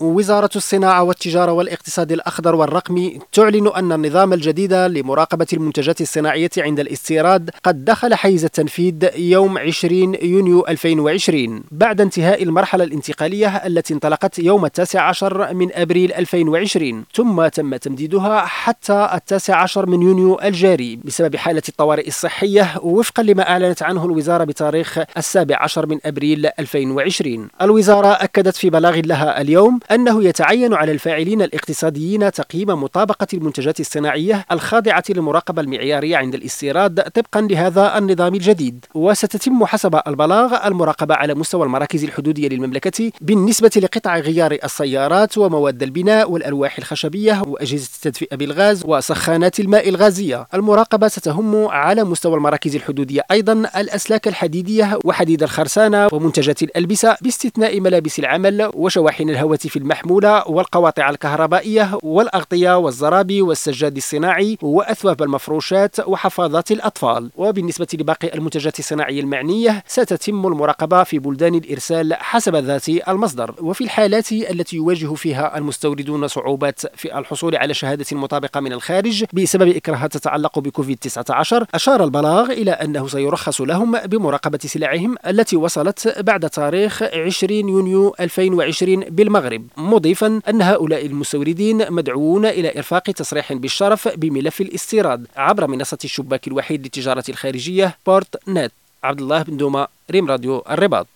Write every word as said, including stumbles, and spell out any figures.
وزارة الصناعة والتجارة والاقتصاد الأخضر والرقمي تعلن أن النظام الجديد لمراقبة المنتجات الصناعية عند الاستيراد قد دخل حيز التنفيذ يوم عشرين يونيو ألفين وعشرين بعد انتهاء المرحلة الانتقالية التي انطلقت يوم التاسع عشر من أبريل ألفين وعشرين، ثم تم تمديدها حتى التاسع عشر من يونيو الجاري بسبب حالة الطوارئ الصحية وفقا لما أعلنت عنه الوزارة بتاريخ السابع عشر من أبريل ألفين وعشرين. الوزارة أكدت في بلاغ لها اليوم أنه يتعين على الفاعلين الاقتصاديين تقييم مطابقة المنتجات الصناعية الخاضعة للمراقبة المعيارية عند الاستيراد طبقا لهذا النظام الجديد، وستتم حسب البلاغ المراقبة على مستوى المراكز الحدودية للمملكة بالنسبة لقطع غيار السيارات ومواد البناء والألواح الخشبية وأجهزة التدفئة بالغاز وسخانات الماء الغازية. المراقبة ستهم على مستوى المراكز الحدودية أيضا الأسلاك الحديدية وحديد الخرسانة ومنتجات الألبسة باستثناء ملابس العمل وشواحن الهواتف المحمولة والقواطع الكهربائية والأغطية والزرابي والسجاد الصناعي وأثواب المفروشات وحفاضات الأطفال. وبالنسبة لباقي المنتجات الصناعية المعنية ستتم المراقبة في بلدان الإرسال حسب ذات المصدر. وفي الحالات التي يواجه فيها المستوردون صعوبات في الحصول على شهادة مطابقة من الخارج بسبب إكراهات تتعلق بكوفيد تسعة عشر، أشار البلاغ إلى أنه سيرخص لهم بمراقبة سلعهم التي وصلت بعد تاريخ عشرين يونيو ألفين وعشرين بالمغرب، مضيفا أن هؤلاء المستوردين مدعوون إلى إرفاق تصريح بالشرف بملف الاستيراد عبر منصة الشباك الوحيد للتجارة الخارجية بورت نت. عبد الله بن دومة، ريم راديو الرباط.